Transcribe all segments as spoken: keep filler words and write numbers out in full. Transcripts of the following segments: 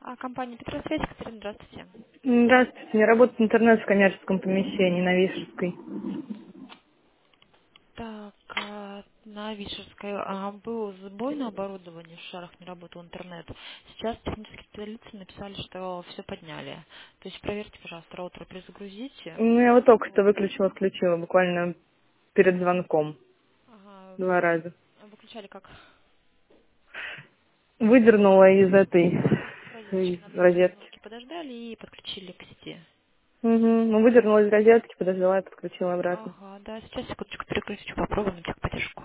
А, компания Петросвязь, Катерина, здравствуйте. Здравствуйте. Не работает интернет в коммерческом помещении на Вишерской. Так, а, на Вишерской а, был сбой на оборудовании, в шарах не работал интернет. Сейчас технические специалисты написали, что все подняли. То есть проверьте, пожалуйста, роутер перезагрузите. Ну, я его только что выключила, отключила, буквально перед звонком. Ага, Два раза. выключали как? Выдернула из этой С розеточки из на две-четыре розетки. минутки подождали и подключили к сети. Угу. Ну, выдернула из розетки, подождала и подключила обратно. Ага, да, сейчас секундочку переключу, попробуем техподдержку.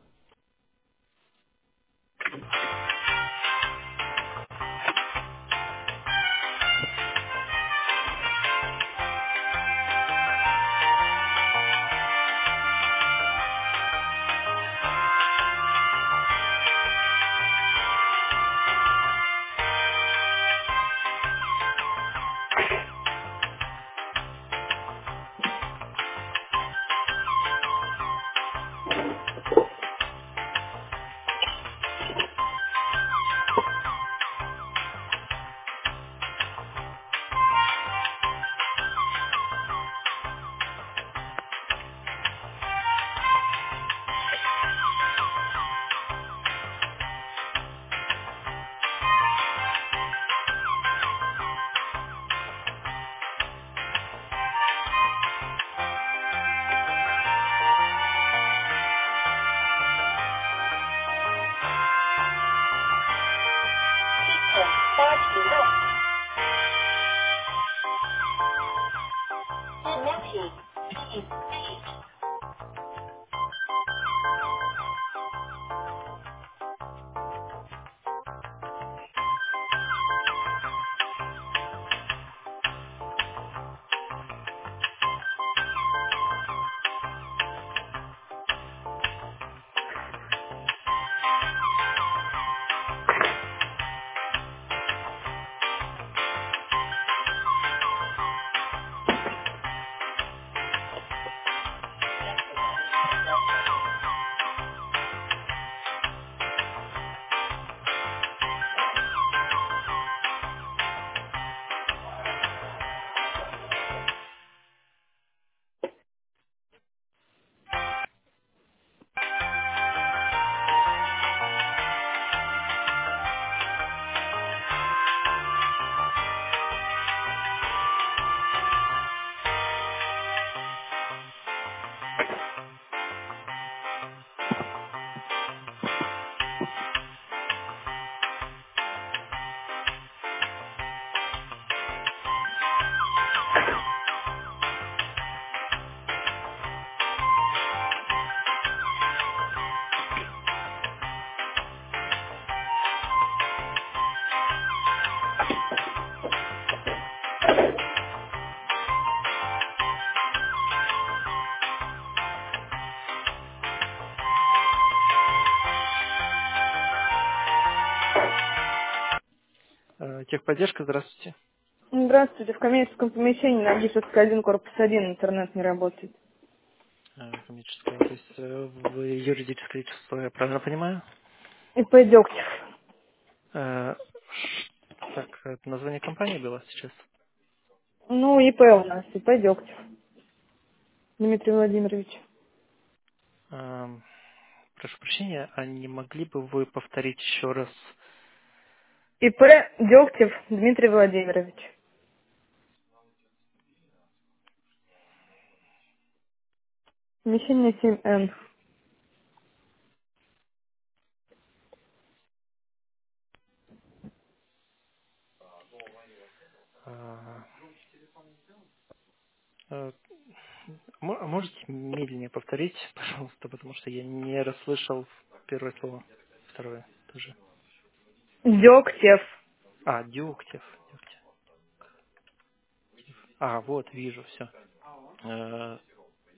Э, Техподдержка, здравствуйте. Здравствуйте. В коммерческом помещении на Вишерской один, корпус один интернет не работает. Э, Коммерческая, то есть э, вы юридическое лицо, я правильно понимаю? И П Дегтев. Э, Так, это название компании было сейчас? Ну, И П у нас, И П Дегтев. Дмитрий Владимирович. Эм, Прошу прощения, а не могли бы вы повторить еще раз? И П Дегтев Дмитрий Владимирович. Помещение семь Н. Э, э, мо- а Можете медленнее повторить, пожалуйста, потому что я не расслышал первое слово, второе тоже. Дегтев. А, Дегтев. Дегтев. А, вот, вижу, все. Так,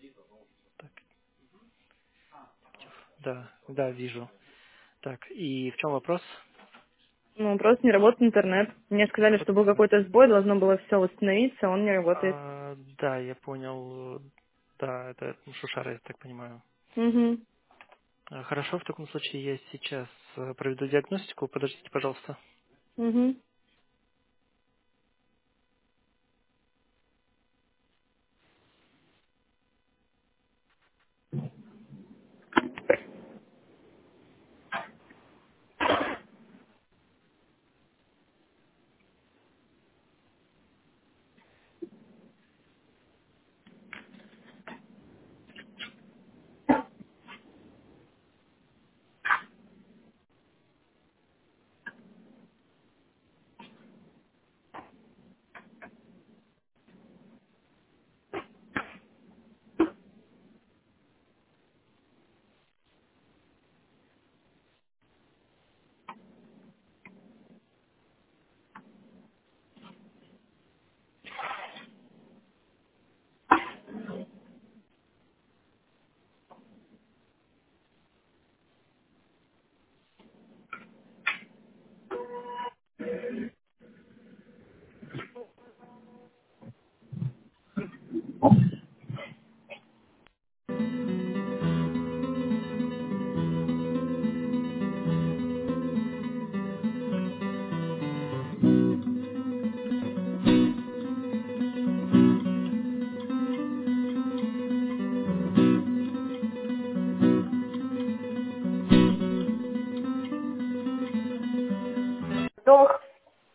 да, да, вижу. Так, и в чем вопрос? Ну, просто не работает интернет. Мне сказали, Вот, что был какой-то сбой, должно было все восстановиться, а он не работает. а, да, я понял. Да, это Шушара, я так понимаю. Угу. А, Хорошо, в таком случае я сейчас э, проведу диагностику. Подождите, пожалуйста. Угу.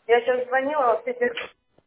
Я сейчас звонила, все те-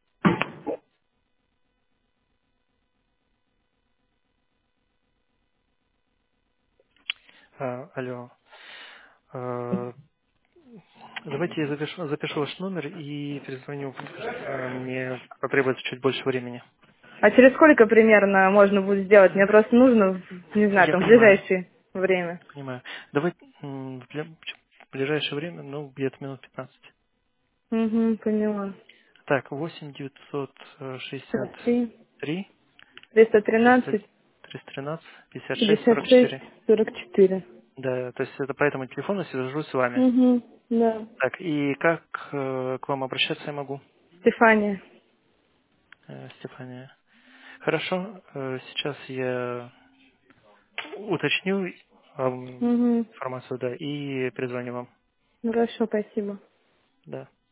А, алло. А, давайте я запишу, запишу ваш номер и перезвоню, потому что мне потребуется чуть больше времени. А через сколько примерно можно будет сделать? Мне просто нужно, не знаю, Я там, в понимаю, ближайшее время. понимаю. Давайте м, в бля- в ближайшее время, ну, где-то минут пятнадцать. Угу, поняла. Так, восемь девятьсот шестьдесят сорок три, три триста триста тринадцать, триста тринадцать пятьдесят шесть пятьдесят сорок шесть, четыре. сорок четыре. Да, то есть это по этому телефону свяжусь с вами. Угу, да. Так, и как э, к вам обращаться я могу, Стефания. э, Стефания? Хорошо, э, сейчас я уточню эм, Угу. информацию, да, и перезвоню вам. Хорошо, спасибо. Да.